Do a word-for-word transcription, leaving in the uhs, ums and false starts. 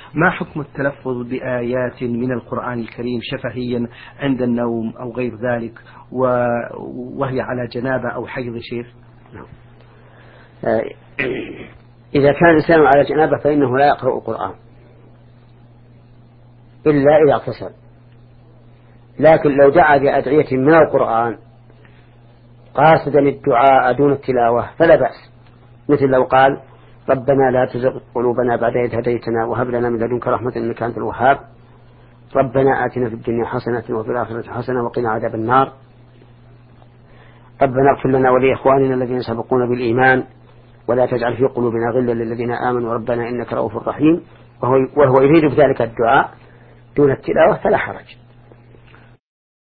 ما حكم التلفظ بآيات من القرآن الكريم شفهيا عند النوم أو غير ذلك وهي على جنابة أو حيض شيخ؟ إذا كان الإنسان على جنابة فإنه لا يقرأ القرآن إلا إذا اغتسل، لكن لو دعا بأدعية من القرآن قاصدا الدعاء دون التلاوة فلا بأس، مثل لو قال ربنا لا تزغ قلوبنا بعد إذ هديتنا وهب لنا من لدنك رحمة إنك أنت الوهاب، ربنا آتنا في الدنيا حسنة وفي الآخرة حسنة وقنا عذاب النار، ربنا اغفر لنا ولإخواننا الذين سبقونا بالإيمان ولا تجعل في قلوبنا غلا للذين آمنوا ربنا إنك رؤوف رحيم، وهو, وهو يريد بذلك الدعاء دون التلاوة فلا حرج.